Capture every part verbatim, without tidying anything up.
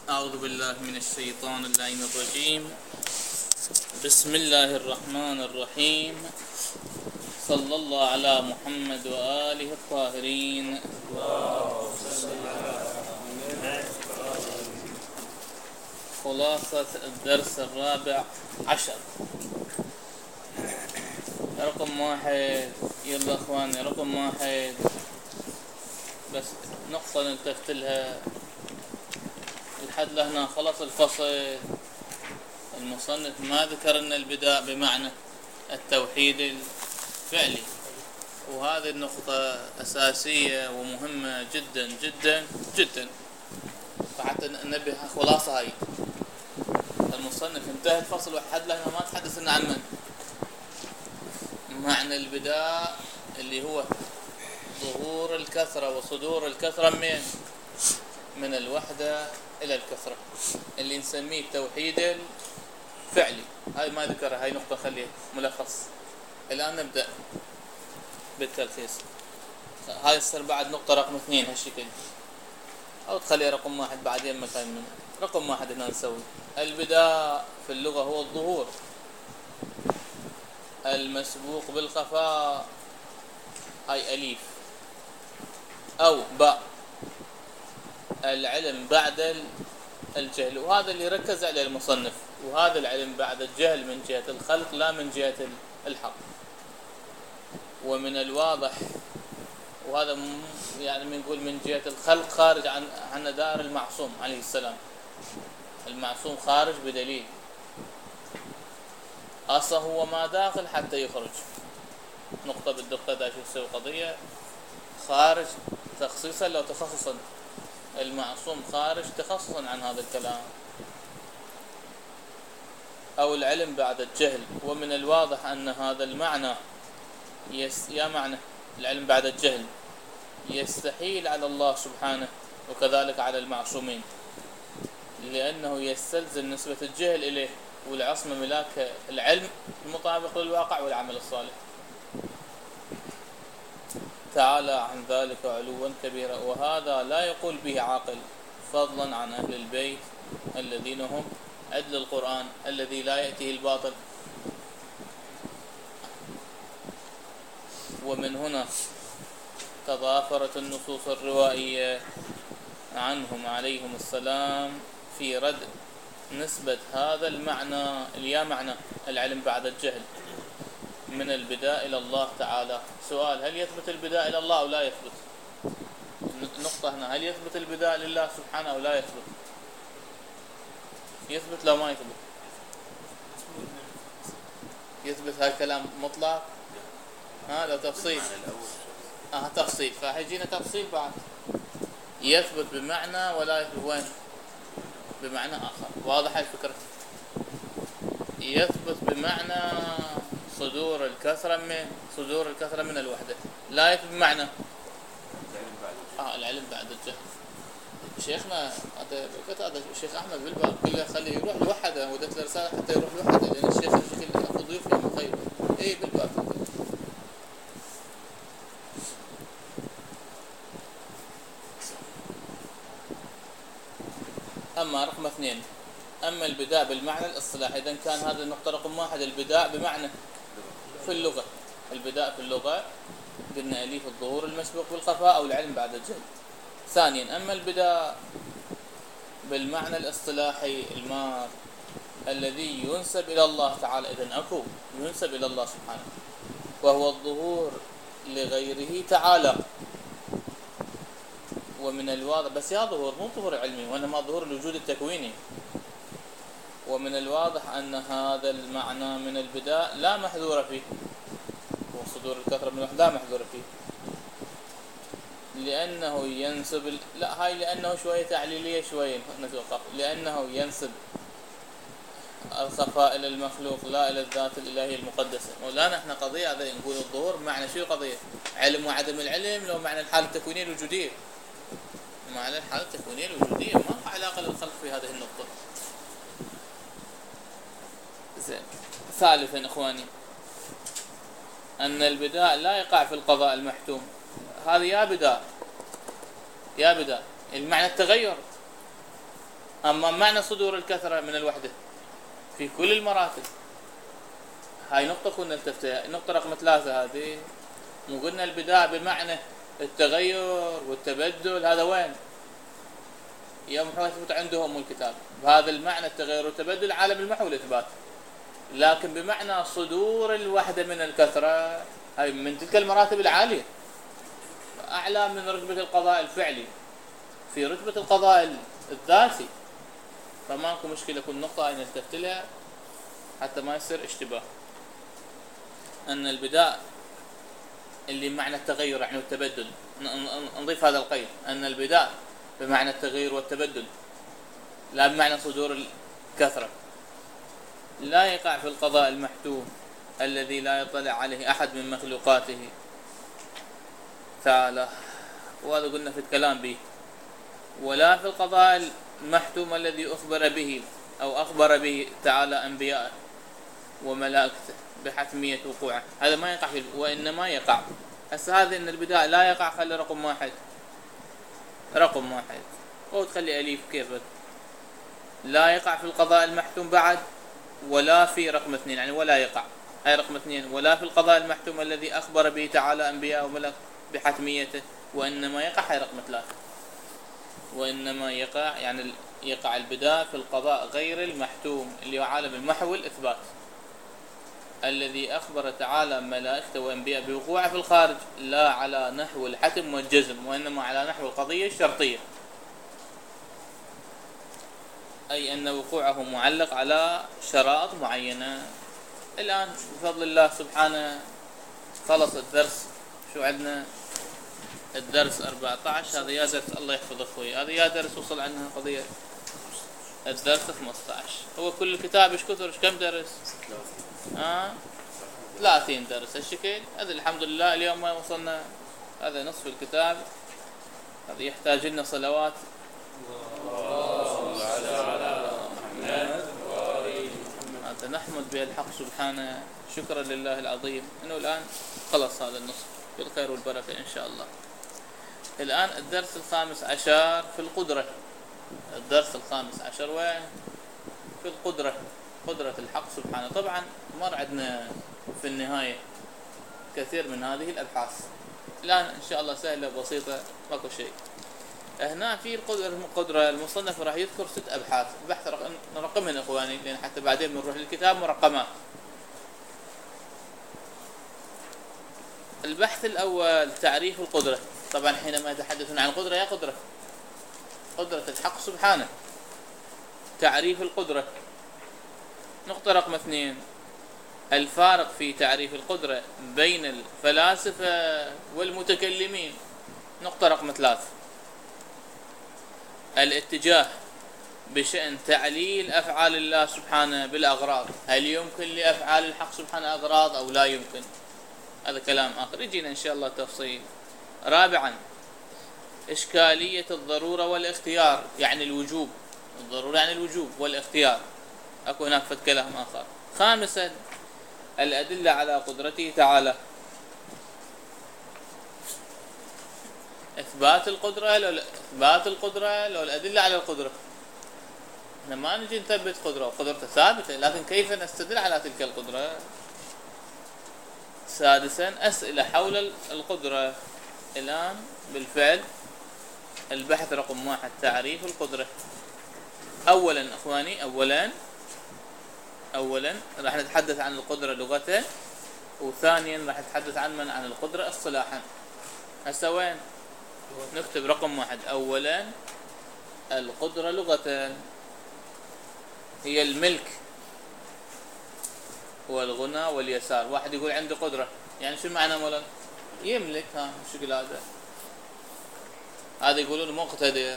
أعوذ بالله من الشيطان اللعين الرجيم. بسم الله الرحمن الرحيم. صلى الله على محمد وآله الطاهرين. خلاصة الدرس الرابع عشر، رقم واحد. يلا اخواني، رقم واحد بس نقطة نلتفت لها لحد لهنا. خلص الفصل. المصنف ما ذكر ان البداء بمعنى التوحيد الفعلي، وهذه النقطة أساسية ومهمة جدا جدا جدا، فحتى ننبه خلاصة هاي. المصنف انتهى الفصل وحد لهنا ما تحدث لنا عن معنى البداء اللي هو ظهور الكثرة وصدور الكثرة من من الوحدة إلى الكثرة، اللي نسميه التوحيد الفعلي. هاي ما ذكرها، هاي نقطة خليها ملخص. الآن نبدأ بالتلخيص. هاي السر بعد نقطة رقم اثنين هالشكل، أو تخليها رقم واحد بعدين مكان منه. رقم واحد هنا نسوي البداء في اللغة هو الظهور المسبوق بالخفاء، هاي أليف أو باء، العلم بعد الجهل، وهذا اللي ركز عليه المصنف. وهذا العلم بعد الجهل من جهة الخلق لا من جهة الحق. ومن الواضح، وهذا يعني بنقول من جهة الخلق خارج عن عن دائرة المعصوم عليه السلام. المعصوم خارج بدليل، أصلا هو ما داخل حتى يخرج. نقطة بالدقة دا شو تسوي قضية خارج تخصيصا لو تخصصا. المعصوم خارج تخصصا عن هذا الكلام. أو العلم بعد الجهل. ومن الواضح أن هذا المعنى يس يا معنى العلم بعد الجهل يستحيل على الله سبحانه وكذلك على المعصومين، لأنه يستلزم نسبة الجهل إليه والعصمة ملاك العلم المطابق للواقع والعمل الصالح تعالى عن ذلك علوا كبيرا. وهذا لا يقول به عاقل، فضلا عن أهل البيت الذين هم عدل القرآن الذي لا يأتيه الباطل. ومن هنا تضافرت النصوص الروائية عنهم عليهم السلام في رد نسبة هذا المعنى اليا معنى العلم بعد الجهل من البداء إلى الله تعالى. سؤال: هل يثبت البداء إلى الله أو لا يثبت؟ نقطة هنا: هل يثبت البداء لله سبحانه أو لا يثبت؟ يثبت لو ما يثبت؟ يثبت. هذا كلام مطلق. ها لو تفصيل اه تفصيل فهيجينا تفصيل بعد. يثبت بمعنى ولا يثبت وين؟ بمعنى آخر. واضح الفكرة؟ يثبت بمعنى صدور الكثرة من صدور الكثرة من الوحدة، لا يثبت بمعنى اه العلم بعد الجهل. شيخنا هذا هذا الشيخ احمد بالباب قال له خليه يروح لوحده، ودت له رساله حتى يروح لوحده لان الشيخ الشكل اخذ ضيوف يوم الخير. اي بالباب. اما رقم اثنين، اما البداء بالمعنى الاصطلاحي. اذا كان هذا النقطه رقم واحد البداء بمعنى في اللغه. البداء في اللغه قلنا اليف الظهور المسبوق بالخفاء او العلم بعد الجهل. ثانيا، اما البداء بالمعنى الاصطلاحي المار الذي ينسب الى الله تعالى. اذن اكو ينسب الى الله سبحانه، وهو الظهور لغيره تعالى. ومن الواضح، بس يا ظهور مو ظهور علمي وانما ظهور الوجود التكويني. ومن الواضح ان هذا المعنى من البداء لا محذور فيه، وصدور الكثرة من الوحدة لا محذور فيه، لأنه ينسب ال... لا هاي لأنه شوية تعليلية شوية نتوقف. لأنه ينسب الخفاء إلى المخلوق لا إلى الذات الإلهية المقدسة. ولا نحن قضية هذا نقول الظهور معنى شو قضية؟ علم وعدم العلم، لو معنى الحالة التكوينية الوجودية. معنى الحالة التكوينية الوجودية ما علاقة للخلق في هذه النقطة. زين. ثالثا إخواني، أن البداء لا يقع في القضاء المحتوم. هذه يا بداء يا بداء المعنى التغير. أما معنى صدور الكثرة من الوحدة في كل المراتب، هاي نقطة كنا نلتفتها. النقطة رقم ثلاثة هذه مو قلنا البداء بمعنى التغير والتبدل، هذا وين؟ يوم يثبت عندهم الكتاب بهذا المعنى التغير والتبدل عالم المحو والإثبات، لكن بمعنى صدور الوحدة من الكثرة هاي من تلك المراتب العالية، أعلى من رتبة القضاء الفعلي في رتبة القضاء الذاتي. فماكو مشكلة كل نقطة هاي نلتفت لها حتى ما يصير اشتباه. أن البداء اللي معنى التغير يعني والتبدل، نضيف هذا القيد، أن البداء بمعنى التغيير والتبدل لا بمعنى صدور الكثرة، لا يقع في القضاء المحتوم الذي لا يطلع عليه أحد من مخلوقاته تعالى، وهذا قلنا في الكلام به، ولا في القضاء المحتوم الذي أخبر به أو أخبر به تعالى أنبياءه وملائكته بحتمية وقوعه، هذا ما يقع فيه، وإنما يقع. هسه هذا إن البداء لا يقع، خلي رقم واحد رقم واحد أو تخلي أليف كيفك، لا يقع في القضاء المحتوم بعد، ولا في رقم اثنين يعني ولا يقع، هاي رقم اثنين، ولا في القضاء المحتوم الذي أخبر به تعالى أنبياء وملائكته بحتميته، وإنما يقع، هاي رقم ثلاثة. وإنما يقع يعني يقع البداء في القضاء غير المحتوم اللي هو عالم المحو والإثبات، الذي أخبر تعالى ملائكته وأنبياء بوقوعه في الخارج، لا على نحو الحتم والجزم، وإنما على نحو القضية الشرطية، أي أن وقوعه معلق على شرائط معينة. الآن بفضل الله سبحانه خلص الدرس، شو عندنا؟ الدرس أربعة عشر، هذا يا درس الله يحفظ أخوي، هذا يا درس وصل عنها قضية الدرس خمسة عشر. هو كل الكتاب ايش كثر؟ ايش كم درس؟ آه ثلاثين درس هالشكل. هذا الحمد لله اليوم ما وصلنا، هذا نصف الكتاب، هذا يحتاج لنا صلوات. هذا نحمد به الحق سبحانه، شكرا لله العظيم انه الان خلص هذا النصف بالخير والبركة ان شاء الله. الان الدرس الخامس عشر في القدرة. الدرس الخامس عشر وين؟ في القدرة، قدرة الحق سبحانه. طبعا مر عندنا في النهاية كثير من هذه الأبحاث، الآن إن شاء الله سهلة بسيطة ماكو شيء. هنا في القدرة القدرة المصنف راح يذكر ست أبحاث، بحث نرقمهن إخواني لأن حتى بعدين بنروح للكتاب مرقمات. البحث الأول تعريف القدرة. طبعا حينما يتحدثون عن القدرة يا قدرة قدرة الحق سبحانه، تعريف القدرة. نقطة رقم اثنين، الفارق في تعريف القدرة بين الفلاسفة والمتكلمين. نقطة رقم ثلاثة، الاتجاه بشأن تعليل أفعال الله سبحانه بالأغراض، هل يمكن لأفعال الحق سبحانه أغراض أو لا يمكن؟ هذا كلام آخر يجينا إن شاء الله تفصيل. رابعا، إشكالية الضرورة والاختيار، يعني الوجوب، الضرورة يعني الوجوب والاختيار، أكو هناك فد كلام آخر. خامسا، الأدلة على قدرته تعالى، إثبات القدرة لو إثبات القدرة لو الأدلة على القدرة. احنا ما نجي نثبت قدرة، قدرته ثابتة، لكن كيف نستدل على تلك القدرة؟ سادسا، أسئلة حول القدرة. الآن بالفعل البحث رقم واحد تعريف القدرة. أولا إخواني، أولا أولا راح نتحدث عن القدرة لغة، وثانيا راح نتحدث عن من عن القدرة اصطلاحا. هسه وين؟ نكتب رقم واحد. أولا القدرة لغة هي الملك والغنى واليسار. واحد يقول عندي قدرة، يعني شو معنى مولانا؟ يملك. ها شو هذا؟ هذا يقولون مقتدر.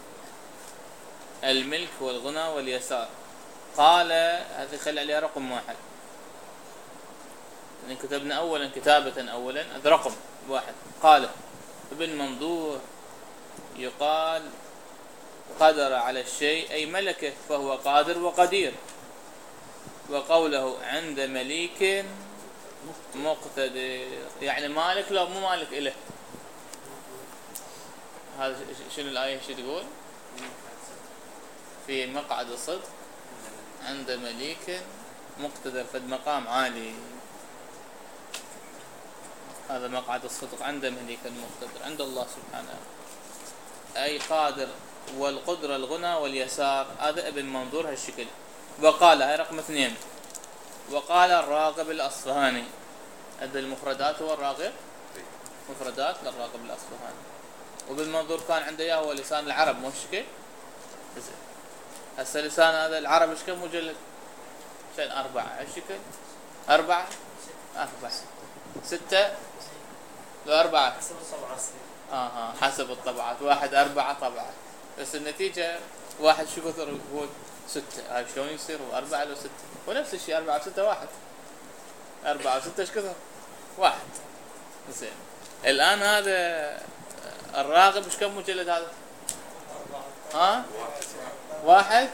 الملك والغنى واليسار. قال هذه خلي عليها رقم واحد، لأن كتبنا أولا كتابة أولا، هذا رقم واحد. قال ابن منظور يقال قدر على الشيء أي ملكه، فهو قادر وقدير. وقوله عند مليك مقتدر، يعني مالك لو مو مالك إله. هذا شنو الآية شو تقول؟ في مقعد الصدق عند مليك مقتدر، فد مقام عالي. هذا مقعد الصدق عند مليك المقتدر عند الله سبحانه، أي قادر. والقدرة الغنى واليسار، هذا ابن منظور هالشكل. وقال، هاي رقم اثنين، وقال الراغب الأصفهاني. عند المفردات هو الراغب، مفردات للراغب الأصفهاني. وبالمنظور كان عنده اياه هو لسان العرب، مو شكل. هسه لسان هذا العرب ايش كم مجلد؟ شن أربعة، هالشكل أربعة أربعة ستة لو أربعة حسب الطبعة. آه آه حسب الطبعات، واحد أربعة طبعة، بس النتيجة واحد شو كثر هو ستة. هاي شلون يصير؟ هو أربعة لو ستة؟ هو نفس الشيء، أربعة وستة واحد. أربعة وستة ايش كثر؟ واحد. زين. الآن هذا الراغب ايش كم مجلد هذا؟ ها؟ واحد؟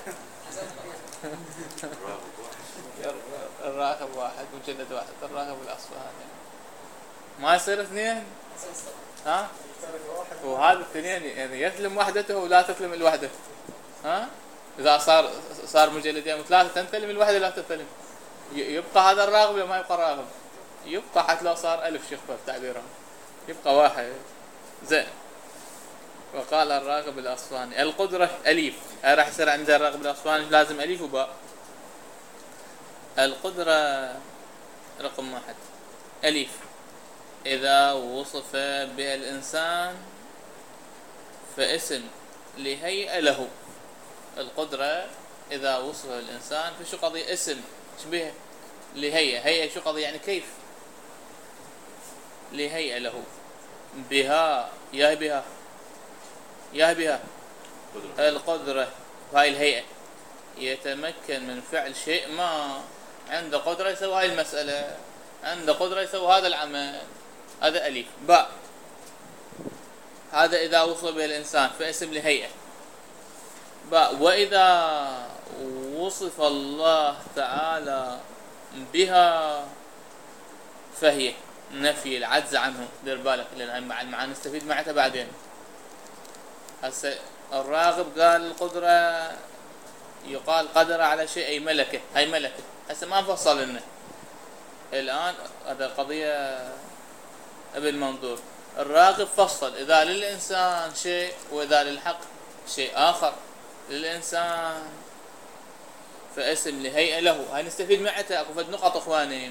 الراغب واحد، مجلد واحد، الراغب الأصفهاني. ما يصير اثنين؟ ها؟ وهذا الاثنين يعني يسلم وحدته ولا تسلم الوحدة. ها؟ إذا صار صار مجلدين وثلاثة تنسلم الوحدة لا تسلم. يبقى هذا الراغب ولا ما يبقى راغب؟ يبقى حتى لو صار ألف شخبة بتعبيرهم، يبقى واحد. زين. وقال الراغب الأصفهاني القدرة أليف، هاي راح يصير عند الراغب الأصفهاني لازم أليف وباء. القدرة رقم واحد أليف إذا وصف بها الإنسان فاسم لهيئة له. القدرة إذا وصف الإنسان فشو قضية؟ اسم شبيه لهيئة. هيئة شو قضية؟ يعني كيف. لهيئة له بها، يا بها يا بها القدرة. هاي الهيئة يتمكن من فعل شيء ما، عنده قدرة يسوي هاي المسألة، عنده قدرة يسوي هذا العمل. هذا أليف. باء هذا إذا وصف به الإنسان فاسم لهيئة. باء وإذا وصف الله تعالى بها فهي نفي العجز عنه. دير بالك لأن المعاني نستفيد معها بعدين. هسه الراغب قال القدرة يقال قدر على شيء أي ملكه، هاي ملكه. هسه ما نفصل لنا الآن، هذا قضية ابن منظور. الراغب فصل إذا للإنسان شيء وإذا للحق شيء آخر. للإنسان فاسم لهيئة له، هاي نستفيد معها. اكو فد نقط اخواني،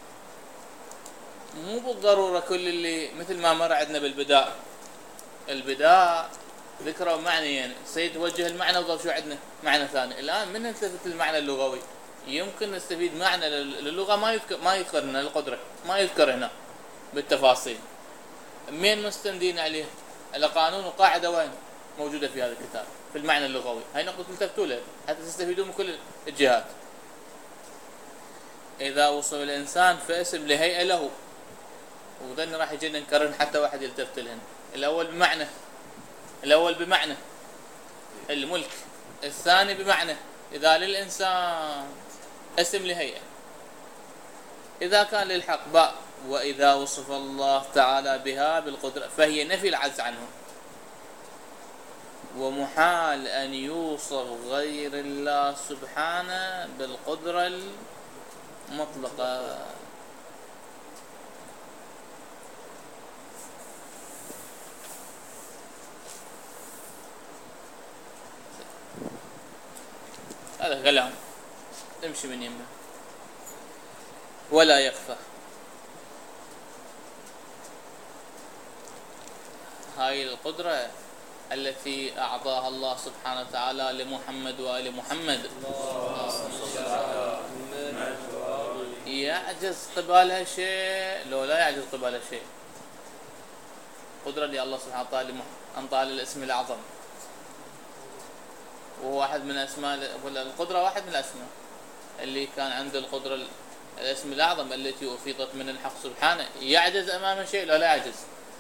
مو بالضرورة كل اللي مثل ما مر عندنا بالبداء. البداء ذكروا معنيين، سيد توجه المعنى وظل شو عندنا معنى ثاني. الآن من نلتفت للمعنى اللغوي يمكن نستفيد معنى للغة ما يذكر ما يذكر هنا القدرة، ما يذكر هنا بالتفاصيل. مين مستندين عليه؟ على قانون وقاعدة وين موجودة في هذا الكتاب في المعنى اللغوي. هاي نقطة تلتفتوا لها حتى تستفيدون من كل الجهات. إذا وصف الإنسان فاسم لهيئة له، وذن راح يجينا نكرر حتى واحد يلتفت لهن. الأول بمعنى، الأول بمعنى الملك، الثاني بمعنى إذا للإنسان اسم لهيئة. إذا كان للحق باء وإذا وصف الله تعالى بها بالقدرة فهي نفي العجز عنه. ومحال أن يوصف غير الله سبحانه بالقدرة المطلقة. هذا كلام امشي من يمه. ولا يخفى، هاي القدرة التي أعطاها الله سبحانه وتعالى لمحمد وآل محمد يعجز قبالها شيء لو لا يعجز قبالها شيء. قدرة اللي الله سبحانه وتعالى أنطى الاسم الأعظم، وهو واحد من أسماء، ولا القدرة واحد من الأسماء اللي كان عنده القدرة الاسم الأعظم التي أفيضت من الحق سبحانه. يعجز أمام شيء لو لا يعجز.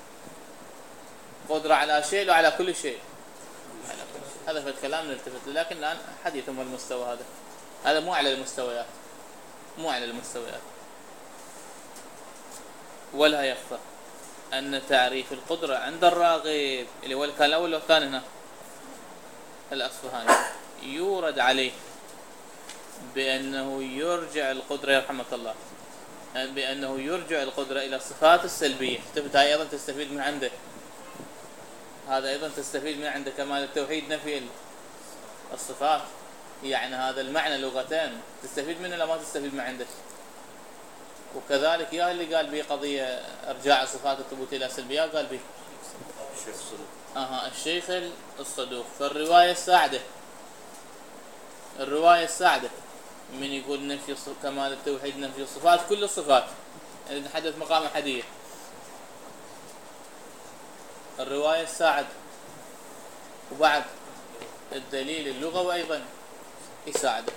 قدرة على شيء لو على كل شيء. هذا في الكلام نلتفت، لكن الآن حديثهم المستوى هذا هذا مو على المستويات، مو على المستويات. ولا يخفى أن تعريف القدرة عند الراغب اللي هو كان الأول والثاني هنا الأصفهاني يورد عليه بأنه يرجع القدرة يرحمك الله، بأنه يرجع القدرة إلى الصفات السلبية، تثبت هاي أيضا تستفيد من عنده، هذا أيضا تستفيد من عنده كمال التوحيد نفي الصفات، يعني هذا المعنى لغتان تستفيد منه ولا ما تستفيد من عنده؟ وكذلك يا اللي قال به قضية إرجاع الصفات الثبوتية إلى السلبية قال به الشيخ الصدوق. أها الشيخ الصدوق. فالرواية الساعدة الرواية الساعدة من يقول نفي كمال التوحيد نفي الصفات كل الصفات، يعني نحدث مقام أحدية، الرواية الساعد. وبعد الدليل اللغوي أيضا يساعده.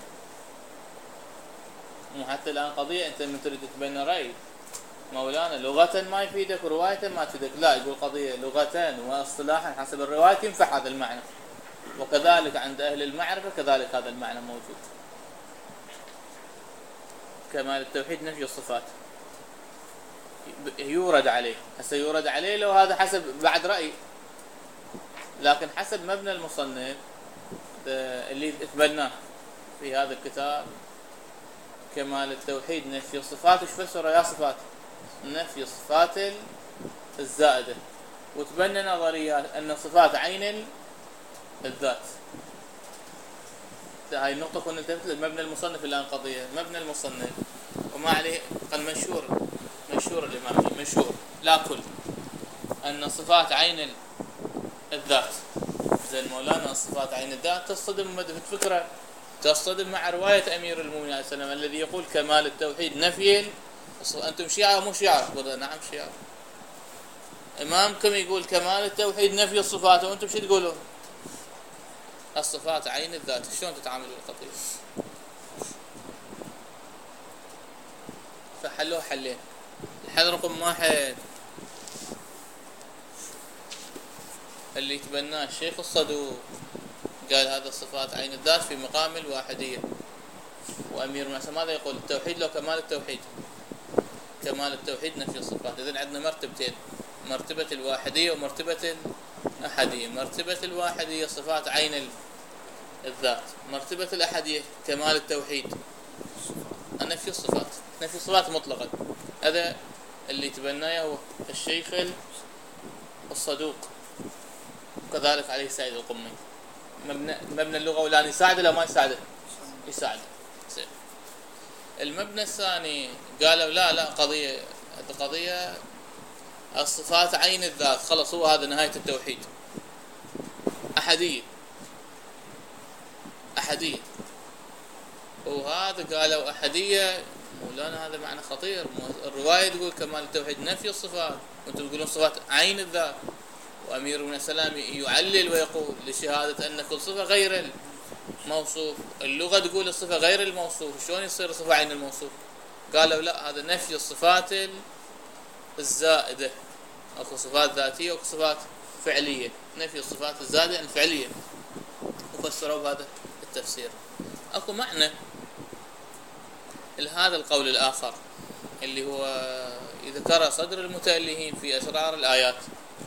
مو حتى الآن قضية أنت من تريد تبنى رأي مولانا لغة ما يفيدك ورواية ما تفيدك، لا، يقول قضية لغة واصطلاحا حسب الرواية ينفع هذا المعنى، وكذلك عند أهل المعرفة كذلك هذا المعنى موجود. كمال التوحيد نفي الصفات يورد عليه، هسه يورد عليه لو هذا حسب بعد رأي، لكن حسب مبنى المصنف اللي اتبناه في هذا الكتاب كمال التوحيد نفي الصفات، وش فسر يا صفات؟ نفي الصفات الزائدة، وتبنى نظريات أن صفات عين الذات. هاي النقطة كنا نلتفت لمبنى المصنف الآن قضية مبنى المصنف وما عليه قال مشهور مشهور الإمامي مشهور لا كل أن صفات عين الذات. زين مولانا الصفات عين الذات تصطدم في فكرة تصطدم مع رواية أمير المؤمنين عليه السلام الذي يقول كمال التوحيد نفي. أنتم شيعة مو شيعة؟ قلنا نعم شيعة. إمامكم يقول كمال التوحيد نفي الصفات وأنتم شو تقولون؟ الصفات عين الذات. شلون تتعاملوا القضية؟ فحلوه حلين. الحل رقم واحد اللي تبناه الشيخ الصدوق قال هذا الصفات عين الذات في مقام الواحدية، وأمير المعصم ماذا يقول؟ التوحيد لو كمال التوحيد كمال التوحيد نفي الصفات. إذن عندنا مرتبتين، مرتبة الواحدية ومرتبة الأحدية. مرتبة الواحدية صفات عين الذات، مرتبة الأحدية كمال التوحيد نفي الصفات، نفي الصفات مطلقا. هذا اللي تبناه هو الشيخ الصدوق، وكذلك عليه سعيد القمي. مبنى مبنى اللغة والآن يساعده لا ما يساعده؟ يساعده. المبنى الثاني قالوا لا لا قضية قضية الصفات عين الذات خلص هو هذا نهاية التوحيد. أحدية أحدية وهذا قالوا أحدية. مولانا هذا معنى خطير. الرواية تقول كمال التوحيد نفي الصفات وأنتم تقولون صفات عين الذات، وأمير بن السلام يعلل ويقول لشهادة أن كل صفة غير الموصوف. اللغة تقول الصفة غير الموصوف، شلون يصير صفة عين الموصوف؟ قالوا لا هذا نفي الصفات الزائدة، أكو صفات ذاتية وأكو صفات فعلية، نفي الصفات الزائدة الفعلية، وفسروا بهذا التفسير. أكو معنى لهذا القول الآخر اللي هو ذكر صدر المتألهين في أسرار الآيات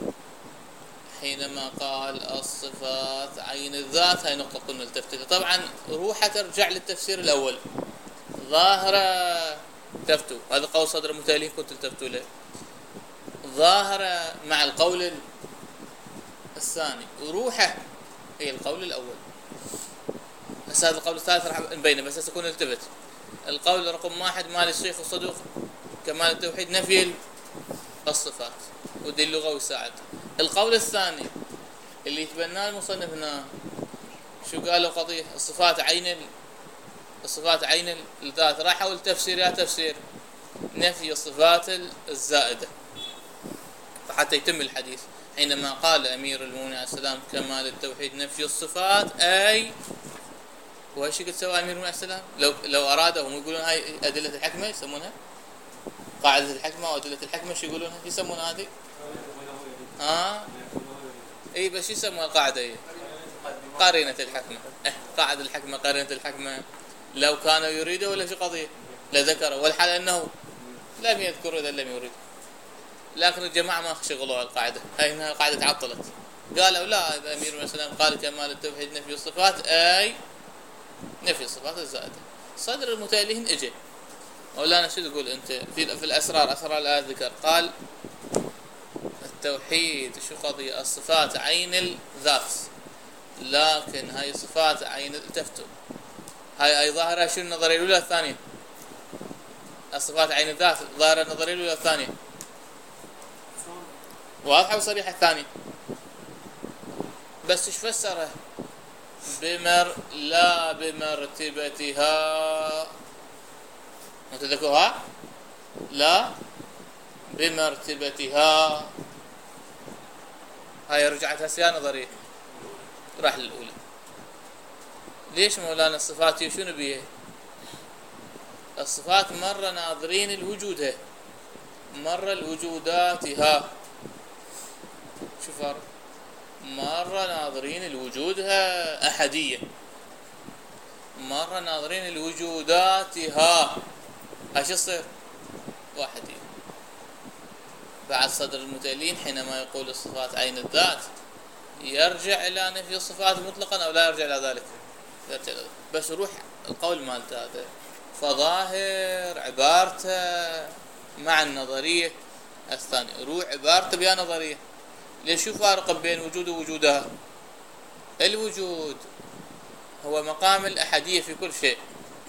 حينما قال الصفات عين الذات. هاي نقطة قلنا التفتيت. طبعا روحة ترجع للتفسير الأول ظاهرة تفتوا، هذا قول صدر المتألهين كنت التفتوا له، ظاهرة مع القول الثاني وروحه هي القول الأول. بس هذا القول الثالث راح نبينه بس سيكون التفت. القول رقم واحد مال الشيخ الصدوق كمال التوحيد نفي الصفات ودي اللغة ويساعد. القول الثاني اللي يتبناه المصنف هنا شو قالوا؟ قضية الصفات عين الصفات عين الذات. راح أقول تفسير يا تفسير نفي الصفات الزائدة، فحتى يتم الحديث حينما قال أمير المؤمنين عليه السلام كمال التوحيد نفي الصفات أي وهالشيء قد سوى أمير المؤمنين عليه السلام. لو لو أرادوا هم يقولون هاي أدلة الحكمة يسمونها قاعدة الحكمة وأدلة الحكمة شو يقولونها؟ يسمون هذه ها اي بس يسموها القاعدة هي قارنة الحكمة. اه قاعدة الحكمة قارنة الحكمة. لو كانوا يريدوا ولا شو قضية لذكروا، والحال أنه لم يذكروا إذا لم يريد، لكن الجماعة ما شغلوا القاعدة هاي، إنها قاعدة تعطلت قالوا لا، إذا أمير المؤمنين قال كمال التوحيد نفي الصفات أي نفي الصفات الزائدة. صدر المتألهين اجى مولانا شو تقول أنت في في الأسرار، أسرار الآيات ذكر قال التوحيد شو قضية؟ الصفات عين الذات، لكن هاي صفات عين التفتو، هاي أي ظاهرة شو النظرية الأولى الثانية؟ الصفات عين الذات ظاهرة النظرية الأولى الثانية، واضحة وصريحة الثانية. بس ايش فسرها؟ بمر لا بمرتبتها، متذكرها؟ لا بمرتبتها. هاي رجعت هسه نظرية، راح للأولى. ليش مولانا الصفات شنو بيها؟ الصفات مرة ناظرين الوجودها، مرة الوجوداتها. شو فرق؟ مرة ناظرين الوجودها أحدية، مرة ناظرين الوجوداتها ايش يصير؟ واحدية. بعد صدر المتألين حينما يقول الصفات عين الذات يرجع إلى نفي الصفات مطلقا أو لا يرجع إلى ذلك؟ يرجع إلى ذلك. بس روح القول مالته هذا فظاهر عبارته مع النظرية الثانية، روح عبارته بها نظرية. ليش شو فارق بين وجود ووجودها؟ الوجود هو مقام الأحدية في كل شيء،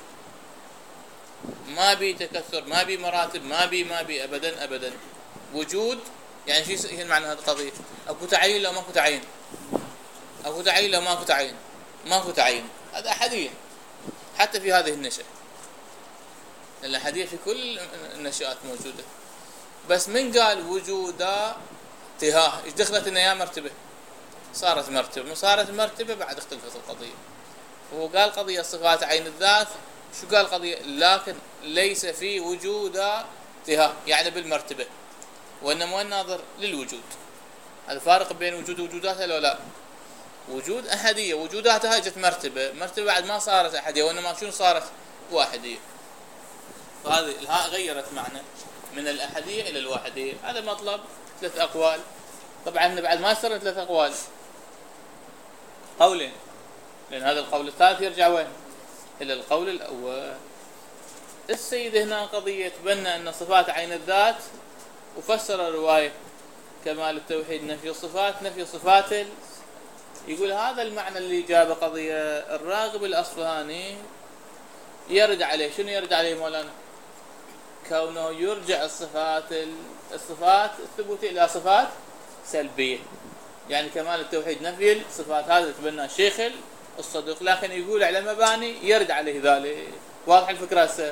ما بي تكثر، ما بي مراتب، ما بي ما بي أبدا أبدا. وجود يعني شو هي معنى هذه القضية؟ أكو تعين لو ماكو تعين، أكو تعين لو ماكو تعين، ماكو تعين، هذا أحدية حتى في هذه النشأة. الأحدية في كل النشآت موجودة. بس من قال وجوداتها ايش دخلت إنها يا مرتبة؟ صارت مرتبة، من صارت مرتبة بعد اختلفت القضية. هو قال قضية صفات عين الذات، شو قال قضية؟ لكن ليس في وجوداتها يعني بالمرتبة، وإنما الناظر للوجود. هذا فارق بين وجود ووجوداتها لو لا؟ وجود أحدية، وجوداتها اجت مرتبة، مرتبة بعد ما صارت أحدية، وإنما شنو صارت؟ واحدية. فهذه الهاء غيرت معنى من الأحدية إلى الواحدية. هذا مطلب ثلاث أقوال. طبعا بعد ما صار ثلاث أقوال، قولين، لأن هذا القول الثالث يرجع وين؟ إلى القول الأول. السيد هنا قضية تبنى أن صفات عين الذات، وفسر الرواية كمال التوحيد نفي الصفات نفي صفات ال... يقول هذا المعنى اللي جاب قضية الراغب الأصفهاني يرد عليه. شنو يرد عليه مولانا؟ كونه يرجع الصفات الصفات الثبوتية إلى صفات سلبية، يعني كمال التوحيد نفي الصفات، هذا تبنى الشيخ الصدوق، لكن يقول على مباني يرد عليه ذلك. واضح الفكرة هسه؟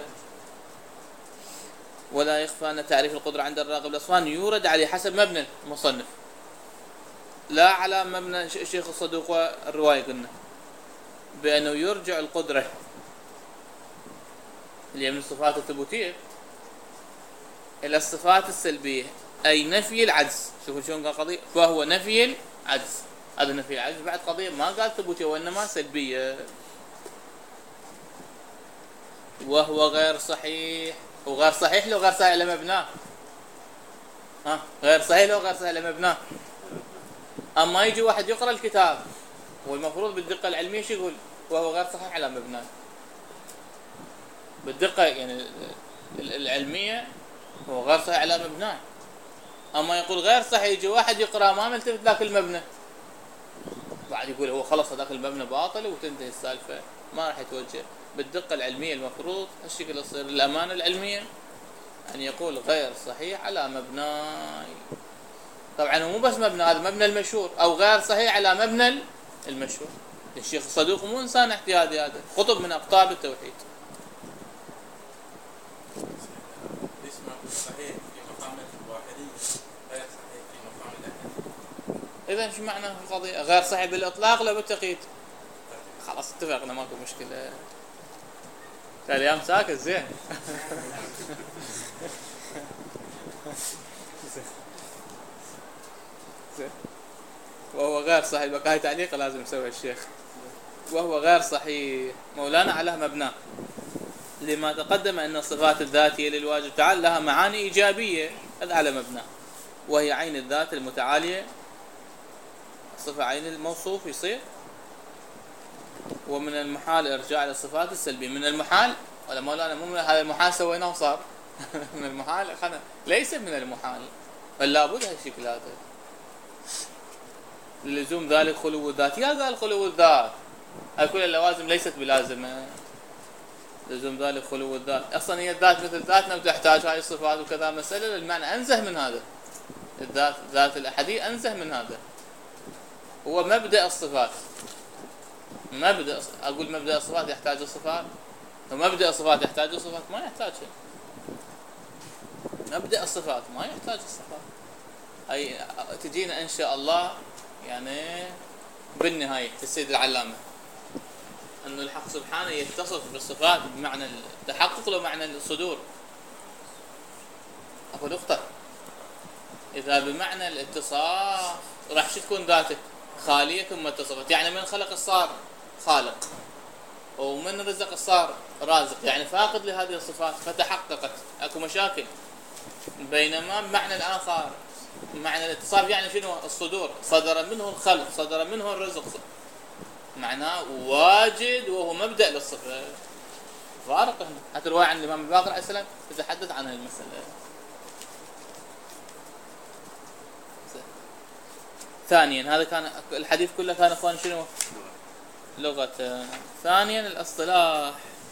ولا يخفى أن تعريف القدرة عند الراغب الأصفهاني يورد عليه حسب مبنى المصنف، لا على مبنى الشيخ الصدوق. والرواية قلنا بأنه يرجع القدرة اللي من الصفات الثبوتية إلى الصفات السلبية، أي نفي العجز. شوفوا شلون قال قضية، فهو نفي العجز. هذا نفي العجز بعد قضية ما قال ثبوتية وإنما سلبية، وهو غير صحيح. وغير صحيح لو غير صحيح لمبناه، ها غير صحيح لو غير صحيح لمبناه. أما يجي واحد يقرأ الكتاب والمفروض بالدقة العلمية شو يقول؟ وهو غير صحيح على مبناه. بالدقة يعني العلمية هو غير صحيح على مبناه. أما يقول غير صحيح، يجي واحد يقرأ ما ملتفت ذاك المبنى، بعد يقول هو خلص هذاك المبنى باطل وتنتهي السالفة، ما راح يتوجه. بالدقة العلمية المفروض هالشكل يصير. الأمانة العلمية أن يقول غير صحيح على مبناي. طبعا هو مو بس مبنى، هذا مبنى المشهور، أو غير صحيح على مبنى المشهور. الشيخ الصدوق مو إنسان احتياطي، هذا قطب من أقطاب التوحيد. صحيح في مقام الواحدية، غير صحيح في مقام الأحدية. إذا شو معنى القضية؟ غير صحيح بالإطلاق لا بالتقييد. خلاص اتفقنا ماكو مشكلة. الأيام ساكت زين. زين. وهو غير صحيح، بقى هاي تعليق لازم يسوي الشيخ. وهو غير صحيح مولانا على مبناه، لما تقدم أن الصفات الذاتية للواجب تعالى لها معاني إيجابية، هذا على مبناه، وهي عين الذات المتعالية الصفة عين الموصوف يصير. ومن المحال ارجاع للصفات السلبية. من المحال ولا مولانا مو من هذا المحال سويناه وصار. من المحال خلنا ليس من المحال بل لابد هالشكل هذا. لزوم ذلك خلو الذات. يا قال خلو الذات كل اللوازم ليست بلازمة. لزوم ذلك خلو الذات. اصلا هي الذات مثل ذاتنا وتحتاج هاي الصفات وكذا. مسألة المعنى انزه من هذا. الذات ذات الأحدية انزه من هذا. هو مبدأ الصفات. مبدأ اقول مبدأ الصفات يحتاج الصفات. ومبدأ الصفات يحتاج الصفات ما يحتاج شيء. مبدأ الصفات ما يحتاج الصفات. هي تجينا ان شاء الله يعني بالنهاية في السيد العلامة انه الحق سبحانه يتصف بالصفات بمعنى التحقق له معنى الصدور. اقول اخطر اذا بمعنى الاتصاف راح شو تكون ذاته خالية ثم اتصفت. يعني من خلق الصار خالق ومن رزق الصار رازق. يعني فاقد لهذه الصفات فتحققت. اكو مشاكل. بينما بمعنى الاخر معنى الاتصاف يعني شنو؟ الصدور. صدر منه الخلق صدر منه الرزق. معناه واجد وهو مبدأ للصفة. فارق هنا. حتى رواية عن الإمام الباقر عليه السلام تتحدث عن المسألة. ثانيا هذا كان الحديث كله كان اخوان شنو؟ لغة. ثانيا الاصطلاح.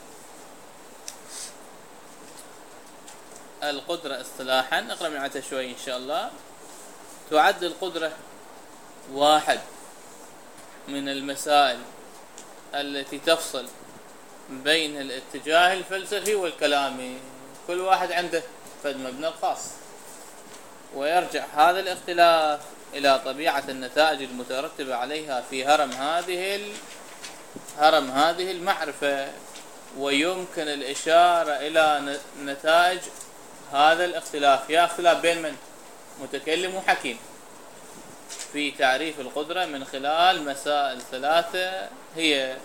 القدرة اصطلاحا نقرأ معته شوي ان شاء الله. تعد القدرة واحد من المسائل التي تفصل بين الاتجاه الفلسفي والكلامي. كل واحد عنده فد مبنى الخاص. ويرجع هذا الاختلاف إلى طبيعة النتائج المترتبة عليها في هرم هذه ال... هرم هذه المعرفة. ويمكن الإشارة إلى نتائج هذا الاختلاف. يا اختلاف بين من؟ متكلم وحكيم. في تعريف القدرة من خلال مسائل ثلاثة هي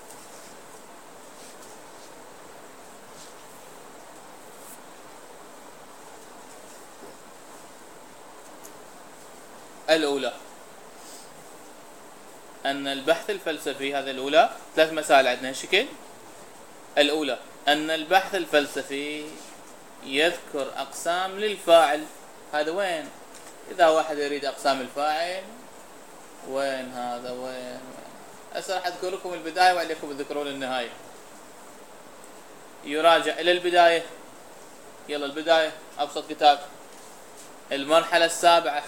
الأولى أن البحث الفلسفي. هذا الأولى ثلاث مسائل عندنا شكل. الأولى أن البحث الفلسفي يذكر أقسام للفاعل. هذا وين؟ إذا واحد يريد أقسام الفاعل وين هذا وين وين هسه راح أذكر لكم البداية وعليكم تذكرون النهاية. يراجع إلى البداية. يلا البداية أبسط كتاب. المرحلة السابعة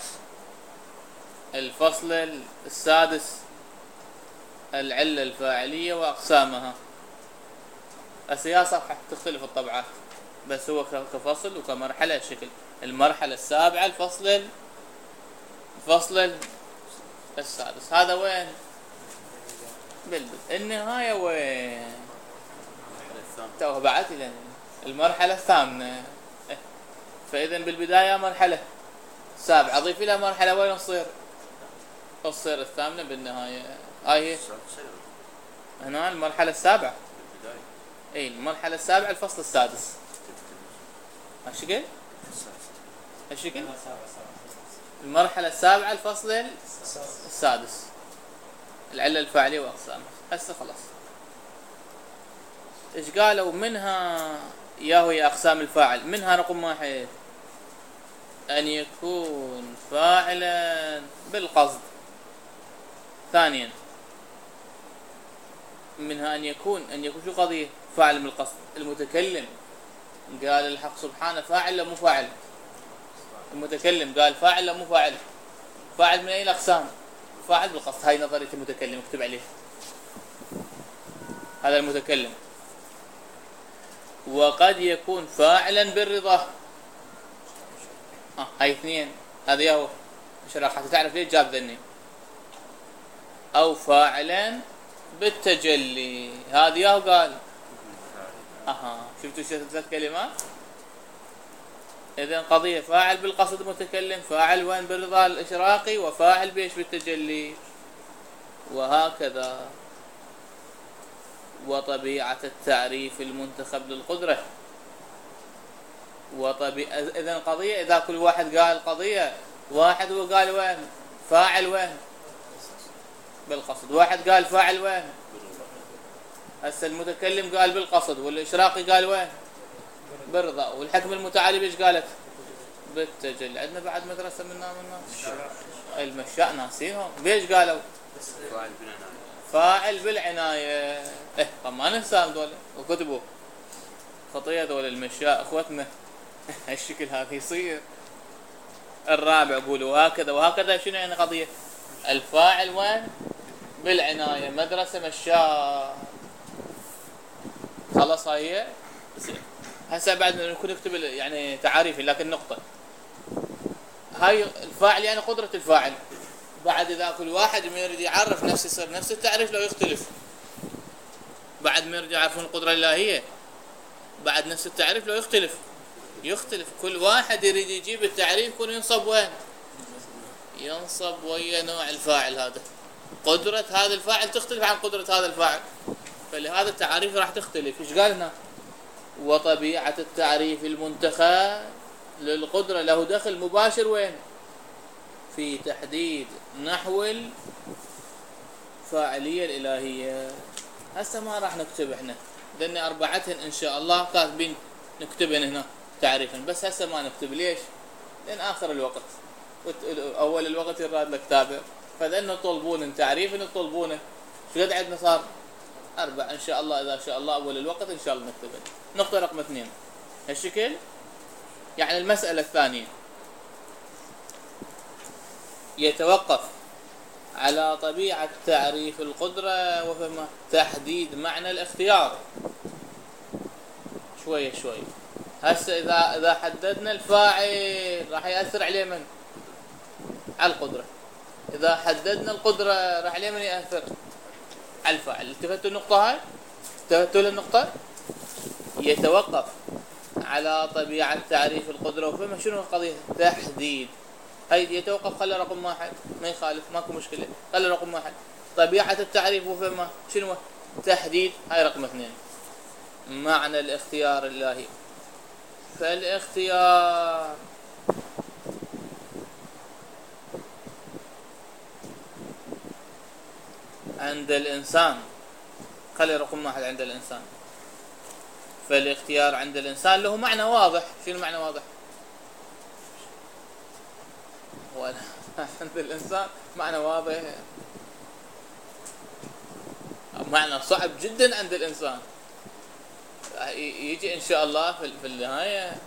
الفصل السادس العلة الفاعلية وأقسامها. هسه صفحة تختلف الطبعات بس هو كفصل وكمرحلة شكل. المرحلة السابعة الفصل الفصل السادس. هذا وين؟ بالبدء. النهاية وين؟ توه بعد إلى المرحلة الثامنة. فإذا بالبداية مرحلة سابعة أضيف إلى مرحلة وين تصير؟ تصير الثامنة بالنهاية. هاي هي هنا المرحلة السابعة. اي المرحلة السابعة الفصل السادس. هالشكل؟ هالشكل؟ المرحلة السابعة الفصل السادس العلة الفاعلية وأقسامها. هسه خلاص. ايش قالوا منها؟ ياهو يا أقسام الفاعل. منها رقم واحد أن يكون فاعلا بالقصد. ثانيا منها أن يكون أن يكون شو قضية فاعل بالقصد. المتكلم قال الحق سبحانه فاعل لا مو فاعل. المتكلم قال فاعل لا مو فاعل. فاعل من أي الأقسام؟ فاعل بالقصد. هاي نظرية المتكلم اكتب عليه. هذا المتكلم. وقد يكون فاعلا بالرضا. اه هاي اثنين. هذا ياهو شرح حتى تعرف ليش جاب ذني. أو فاعلا بالتجلي. هذا ياهو قال. اها شفتوا ثلاث كلمات. اذا قضيه فاعل بالقصد متكلم. فاعل وين؟ بالرضا الاشراقي. وفاعل بيش؟ بالتجلي. وهكذا. وطبيعه التعريف المنتخب للقدره. وطبيعه اذا قضيه اذا كل واحد قال قضيه واحد وقال وين؟ فاعل وين؟ بالقصد. واحد قال فاعل وين؟ هسه المتكلم قال بالقصد، والإشراقي قال وين؟ بالرضا. والحكم المتعالي ايش قالت؟ بالتجلي. عندنا بعد مدرسة منا منا المشاء ناسيهم. بيش قالوا؟ فاعل بالعناية. فاعل بالعناية. إيه طب ما ننساهم دول وكتبوا خطية دول المشاء اخوتنا. هالشكل هذا يصير. الرابع قولوا هكذا وهكذا. شنو يعني قضية؟ الفاعل وين؟ بالعناية. مدرسة مشاء. خلاص هاي هسه بعد نكون نكتب يعني تعاريف، لكن نقطة هاي الفاعل يعني قدرة الفاعل. بعد إذا كل واحد ما يريد يعرف نفس يصير نفس التعريف لو يختلف. بعد ما يريد يعرفون القدرة الإلهية بعد نفس التعريف لو يختلف يختلف. كل واحد يريد يجيب التعريف يكون ينصب وين؟ ينصب ويا نوع الفاعل هذا. قدرة هذا الفاعل تختلف عن قدرة هذا الفاعل، فلهذا التعاريف راح تختلف. ايش قال هنا؟ وطبيعة التعريف المنتخب للقدرة له دخل مباشر وين؟ في تحديد نحو الفاعلية الإلهية. هسه ما راح نكتب احنا لأن أربعتهن إن شاء الله كاتبين نكتبهن هنا تعريفا، بس هسه ما نكتب. ليش؟ لأن آخر الوقت أول الوقت يراد لك تابع، فلأنه طلبون تعريف يطلبونه. شو قد عندنا صار؟ أربع إن شاء الله. إذا شاء الله أول الوقت إن شاء الله نكتبه. نقطة رقم اثنين هالشكل. يعني المسألة الثانية يتوقف على طبيعة تعريف القدرة وفهم تحديد معنى الاختيار. شوية شوية. هسه إذا إذا حددنا الفاعل راح يأثر عليه من؟ على القدرة. إذا حددنا القدرة راح عليه من يأثر؟ على الفاعل. التفتوا النقطة هاي؟ التفتوا للنقطة؟ يتوقف على طبيعة تعريف القدرة وفهم شنو القضية؟ تحديد. هاي يتوقف. خلي رقم واحد ما يخالف ماكو مشكلة. خلي رقم واحد طبيعة التعريف وفهم شنو؟ تحديد. هاي رقم اثنين معنى الاختيار الإلهي. فالاختيار عند الإنسان. خلي رقم واحد عند الإنسان. فالاختيار عند الإنسان له معنى واضح. شنو معنى واضح؟ هو عند الإنسان معنى واضح، معنى صعب جدا عند الإنسان. يجي إن شاء الله في النهاية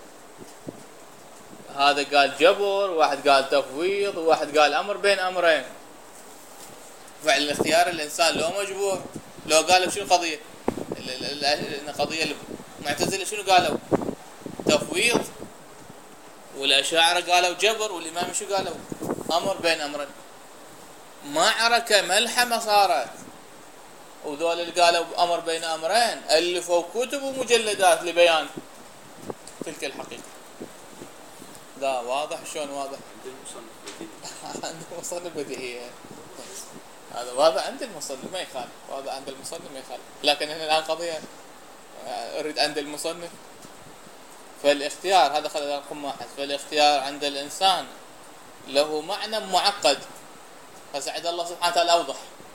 هذا قال جبر، واحد قال تفويض، وواحد قال أمر بين أمرين. فعل الاختيار الإنسان لو مجبور. لو قالوا شنو قضية؟ القضية المعتزلة شنو قالوا؟ تفويض. والأشاعرة قالوا جبر. والإمام شو قالوا؟ أمر بين أمرين. معركة ملحمة صارت، وذول اللي قالوا أمر بين أمرين ألفوا كتب ومجلدات لبيان تلك الحقيقة. لا واضح شلون واضح؟ عند المصنف بديهية. هذا واضح عند المصنف ما يخالف. واضح عند المصنف ما يخالف. لكن هنا الآن قضية أريد عند المصنف. فالاختيار هذا خلي رقم واحد. فالاختيار عند الإنسان له معنى معقد. فسعد الله سبحانه وتعالى أوضح.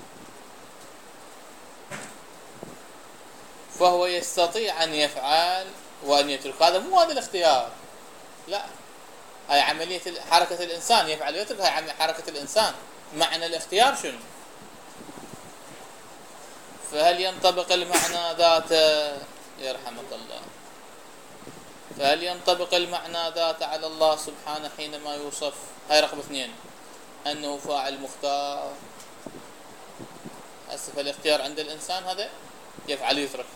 فهو يستطيع أن يفعل وأن يترك. هذا مو هذا الاختيار، لا، هاي عملية حركة الإنسان. يفعل ويترك هاي حركة الإنسان. معنى الاختيار شنو؟ فهل ينطبق المعنى ذاته؟ يرحمك الله. فهل ينطبق المعنى ذاته على الله سبحانه حينما يوصف؟ هاي رقم اثنين أنه فاعل مختار. أسف. الاختيار عند الإنسان هذا يفعل يترك.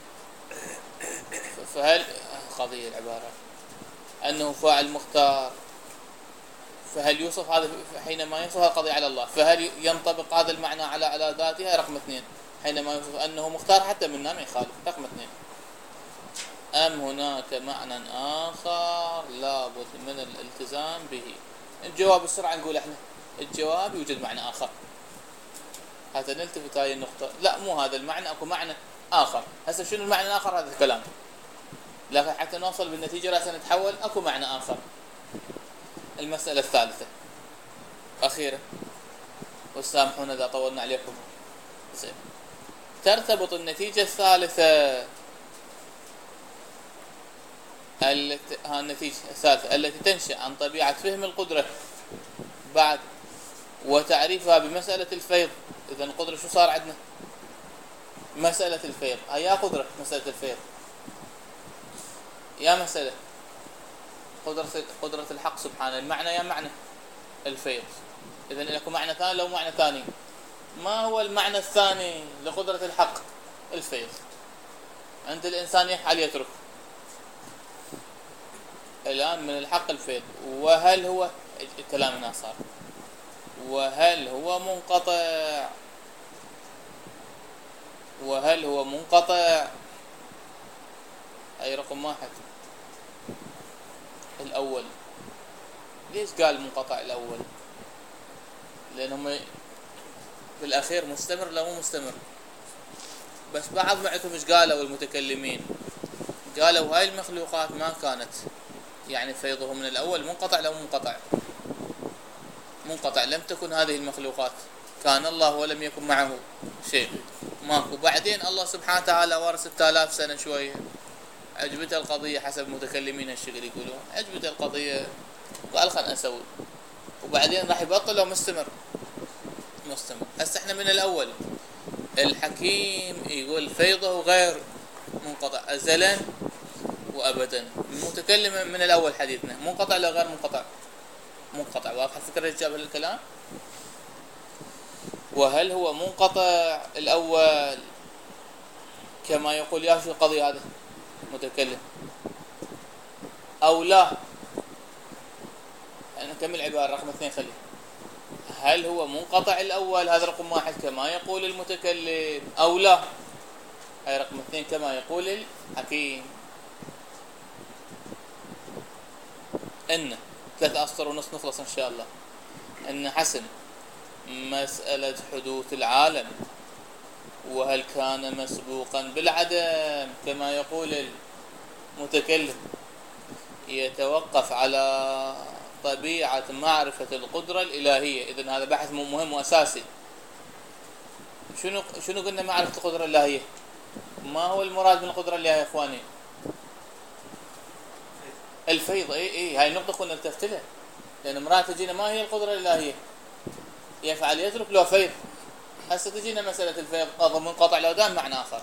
فهل قضية العبارة أنه فاعل مختار، فهل يوصف هذا حينما يوصف القضية على الله؟ فهل ينطبق هذا المعنى على على ذاته؟ رقم اثنين حينما يوصف أنه مختار حتى منا ما يخالف. رقم اثنين أم هناك معنى آخر لابد من الالتزام به؟ الجواب بسرعة نقول احنا الجواب يوجد معنى آخر. حتى نلتفت هاي النقطة. لا مو هذا المعنى، اكو معنى آخر. هسه شنو المعنى الآخر؟ هذا الكلام. لكن حتى نوصل بالنتيجة راسا نتحول اكو معنى آخر. المسألة الثالثة أخيرا وسامحونا إذا طولنا عليكم. زين. ترتبط النتيجة الثالثة التي ها النتيجة الثالثة التي تنشأ عن طبيعة فهم القدرة بعد وتعريفها بمسألة الفيض. إذا القدرة شو صار عندنا؟ مسألة الفيض. هاي يا قدرة مسألة الفيض يا مسألة قدرة قدرة الحق سبحانه، المعنى يا معنى الفيض. إذا لكم معنى ثاني لو معنى ثاني. ما هو المعنى الثاني لقدرة الحق؟ الفيض. عند الإنسان يفعل يترك. الآن من الحق الفيض. وهل هو الكلام هنا صار وهل هو منقطع؟ وهل هو منقطع؟ أي رقم واحد الأول. ليش قال منقطع الأول؟ لأنهم بالأخير مستمر لا مو مستمر. بس بعض معتهم ايش قالوا المتكلمين؟ قالوا هاي المخلوقات ما كانت يعني فيضه من الأول منقطع لو منقطع منقطع لم تكن هذه المخلوقات. كان الله ولم يكن معه شيء ماكو. بعدين الله سبحانه وتعالى ورث ستة آلاف سنة شوية عجبته القضية حسب المتكلمين الشغل يقولون عجبته القضية قال خلنا أسوي وبعدين راح يبطل ومستمر مستمر. هسه احنا من الأول الحكيم يقول فيضه غير منقطع أزلا وأبدا. المتكلم من الأول حديثنا منقطع لا غير منقطع؟ منقطع. واضح الفكرة جاب الكلام. وهل هو منقطع الأول كما يقول يا شو القضية هذا متكلم أو لا؟ أنا نكمل عبارة رقم اثنين خلي. هل هو منقطع الأول هذا رقم واحد كما يقول المتكلم أو لا؟ هاي رقم اثنين كما يقول الحكيم. إن ثلاثة أسطر ونص نخلص إن شاء الله. إن حسم مسألة حدوث العالم وهل كان مسبوقا بالعدم كما يقول المتكلم يتوقف على طبيعة معرفة القدرة الإلهية. إذن هذا بحث مهم وأساسي. شنو شنو قلنا معرفة القدرة الإلهية؟ ما هو المراد من القدرة الإلهية يا إخواني؟ الفيض. اي اي هاي النقطة كنا نلتفت لها لأن مرات تجينا ما هي القدرة الإلهية؟ يفعل يترك لو فيض. هسه تجينا مسألة الفيض أظن منقطع لو دام معنى آخر.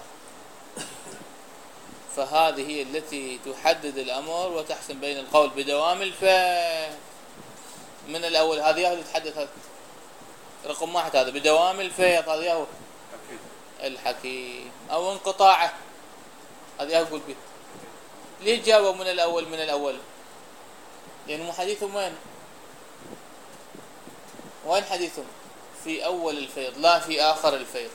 فهذه هي التي تحدد الأمر وتحسم بين القول بدوام الفيض من الأول. هذه هي اللي تحدد هذا رقم واحد هذا بدوام الفيض. هذا هو الحكيم أو انقطاعه. هذه أقول به. ليه جابوا من الأول من الأول؟ لأن حديثهم وين؟ وين حديثهم؟ في أول الفيض لا في آخر الفيض.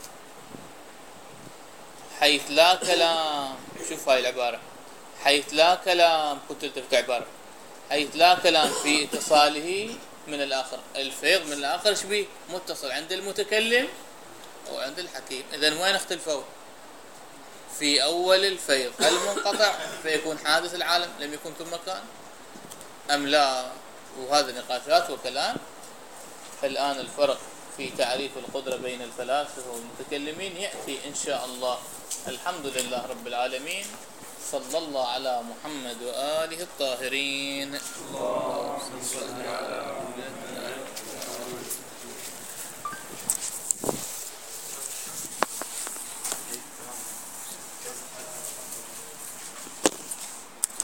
حيث لا كلام. شوف هاي العبارة حيث لا كلام. كنت تلتفت عبارة حيث لا كلام في اتصاله من الآخر. الفيض من الآخر شبيه متصل عند المتكلم وعند الحكيم. إذن وين اختلفوا؟ في أول الفيض هل منقطع فيكون حادث العالم لم يكن ثم كان أم لا؟ وهذا نقاشات وكلام. الآن الفرق في تعريف القدرة بين الفلاسفة والمتكلمين يأتي إن شاء الله. الحمد لله رب العالمين. صلى الله على محمد وآله الطاهرين. اللهم صل على محمد.